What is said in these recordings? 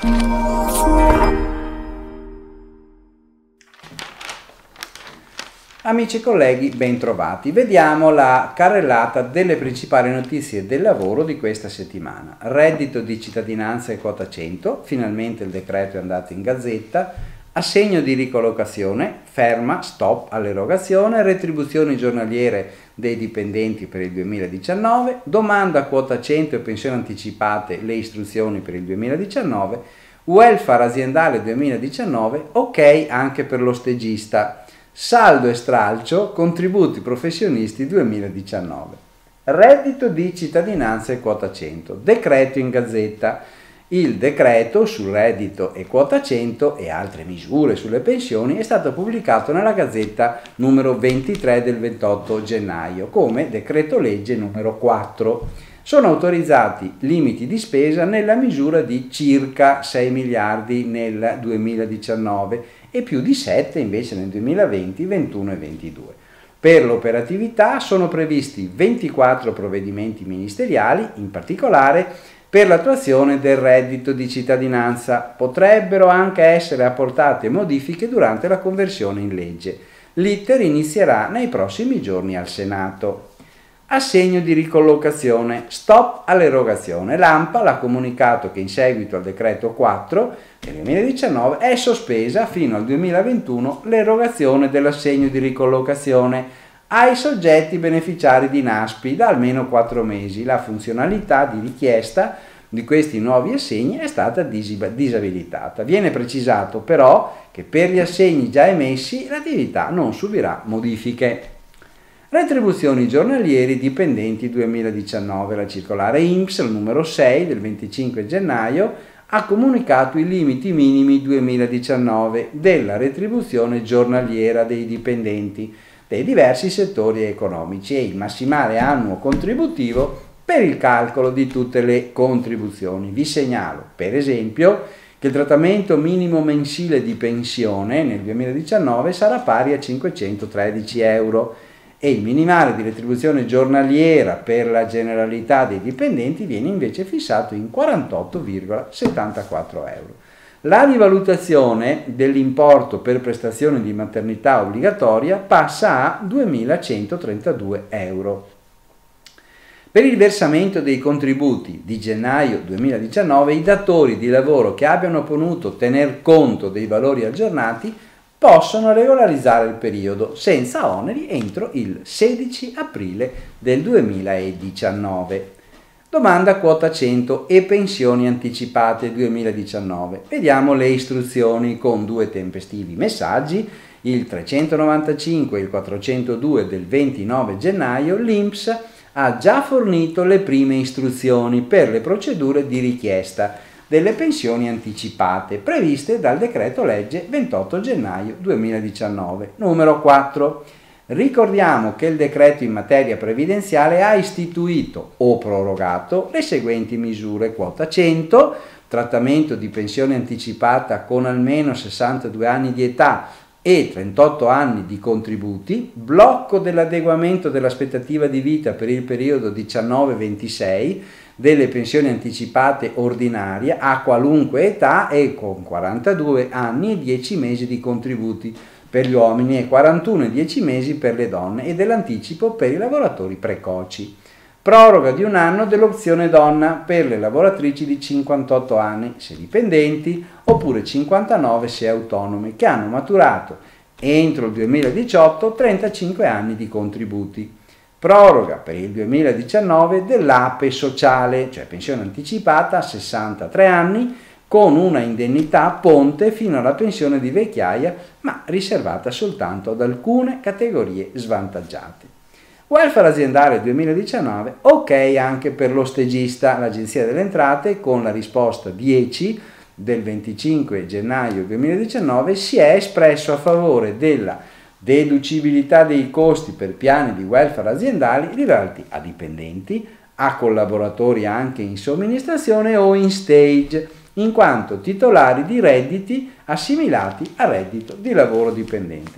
Amici e colleghi, ben trovati. Vediamo la carrellata delle principali notizie del lavoro di questa settimana. Reddito di cittadinanza e quota 100, finalmente il decreto è andato in gazzetta. Assegno di ricollocazione, ferma, stop all'erogazione. Retribuzioni giornaliere dei dipendenti per il 2019. Domanda quota 100 e pensioni anticipate, le istruzioni per il 2019. Welfare aziendale 2019, ok anche per lo stagista. Saldo e stralcio, contributi professionisti 2019. Reddito di cittadinanza e quota 100, decreto in gazzetta. Il decreto sul reddito e quota 100 e altre misure sulle pensioni è stato pubblicato nella gazzetta numero 23 del 28 gennaio come decreto legge numero 4. Sono autorizzati limiti di spesa nella misura di circa 6 miliardi nel 2019 e più di 7 invece nel 2020, 21 e 22. Per l'operatività sono previsti 24 provvedimenti ministeriali, in particolare per l'attuazione del reddito di cittadinanza. Potrebbero anche essere apportate modifiche durante la conversione in legge. L'iter inizierà nei prossimi giorni al Senato. Assegno di ricollocazione, stop all'erogazione. L'ANPAL ha comunicato che in seguito al decreto 4 del 2019 è sospesa fino al 2021 l'erogazione dell'assegno di ricollocazione ai soggetti beneficiari di NASPI da almeno 4 mesi. La funzionalità di richiesta di questi nuovi assegni è stata disabilitata. Viene precisato però che per gli assegni già emessi l'attività non subirà modifiche. Retribuzioni giornalieri dipendenti 2019. La circolare INPS, il numero 6 del 25 gennaio, ha comunicato i limiti minimi 2019 della retribuzione giornaliera dei dipendenti dei diversi settori economici e il massimale annuo contributivo per il calcolo di tutte le contribuzioni. Vi segnalo, per esempio, che il trattamento minimo mensile di pensione nel 2019 sarà pari a 513 euro e il minimale di retribuzione giornaliera per la generalità dei dipendenti viene invece fissato in 48,74 euro. La rivalutazione dell'importo per prestazione di maternità obbligatoria passa a 2.132 euro. Per il versamento dei contributi di gennaio 2019, i datori di lavoro che abbiano potuto tener conto dei valori aggiornati possono regolarizzare il periodo senza oneri entro il 16 aprile del 2019. Domanda quota 100 e pensioni anticipate 2019. Vediamo le istruzioni con 2 tempestivi messaggi, il 395 e il 402 del 29 gennaio. L'INPS ha già fornito le prime istruzioni per le procedure di richiesta delle pensioni anticipate previste dal decreto legge 28 gennaio 2019 numero 4. Ricordiamo che il decreto in materia previdenziale ha istituito o prorogato le seguenti misure: quota 100, trattamento di pensione anticipata con almeno 62 anni di età e 38 anni di contributi, blocco dell'adeguamento dell'aspettativa di vita per il periodo 19-26 delle pensioni anticipate ordinarie a qualunque età e con 42 anni e 10 mesi di contributi per gli uomini e 41 e 10 mesi per le donne e dell'anticipo per i lavoratori precoci. Proroga di 1 anno dell'opzione donna per le lavoratrici di 58 anni se dipendenti oppure 59 se autonome che hanno maturato entro il 2018 35 anni di contributi. Proroga per il 2019 dell'APE sociale, cioè pensione anticipata a 63 anni, con una indennità ponte fino alla pensione di vecchiaia, ma riservata soltanto ad alcune categorie svantaggiate. Welfare aziendale 2019, ok anche per lo stagista. L'Agenzia delle Entrate, con la risposta 10 del 25 gennaio 2019, si è espresso a favore della deducibilità dei costi per piani di welfare aziendali rivolti a dipendenti, a collaboratori anche in somministrazione o in stage, in quanto titolari di redditi assimilati a reddito di lavoro dipendente.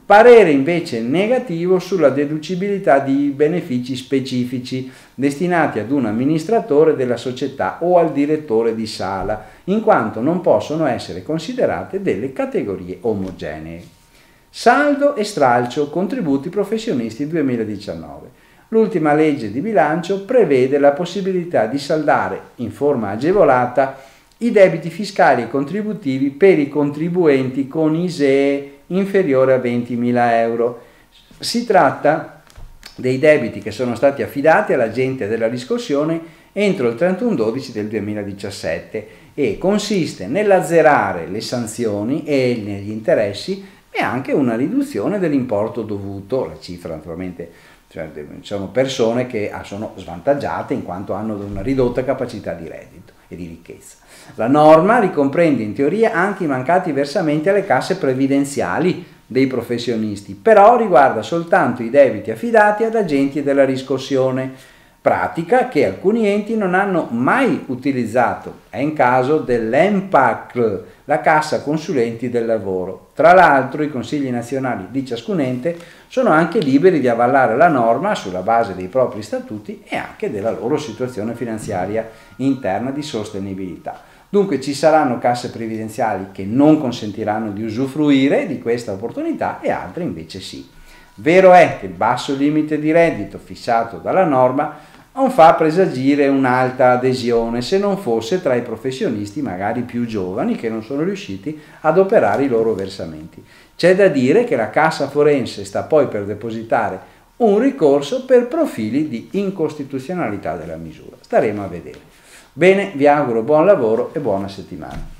Parere invece negativo sulla deducibilità di benefici specifici destinati ad un amministratore della società o al direttore di sala, in quanto non possono essere considerate delle categorie omogenee. Saldo e stralcio contributi professionisti 2019. L'ultima legge di bilancio prevede la possibilità di saldare in forma agevolata i debiti fiscali e contributivi per i contribuenti con ISEE inferiore a 20.000 euro. Si tratta dei debiti che sono stati affidati all'agente della riscossione entro il 31/12 del 2017 e consiste nell'azzerare le sanzioni e negli interessi e anche una riduzione dell'importo dovuto, la cifra naturalmente, cioè sono persone che sono svantaggiate in quanto hanno una ridotta capacità di reddito e di ricchezza. La norma ricomprende in teoria anche i mancati versamenti alle casse previdenziali dei professionisti, però riguarda soltanto i debiti affidati ad agenti della riscossione, pratica che alcuni enti non hanno mai utilizzato. È in caso dell'ENPAC, la Cassa Consulenti del Lavoro. Tra l'altro i consigli nazionali di ciascun ente sono anche liberi di avallare la norma sulla base dei propri statuti e anche della loro situazione finanziaria interna di sostenibilità. Dunque ci saranno casse previdenziali che non consentiranno di usufruire di questa opportunità e altre invece sì. Vero è che il basso limite di reddito fissato dalla norma non fa presagire un'alta adesione, se non fosse tra i professionisti magari più giovani che non sono riusciti ad operare i loro versamenti. C'è da dire che la Cassa Forense sta poi per depositare un ricorso per profili di incostituzionalità della misura. Staremo a vedere. Bene, vi auguro buon lavoro e buona settimana.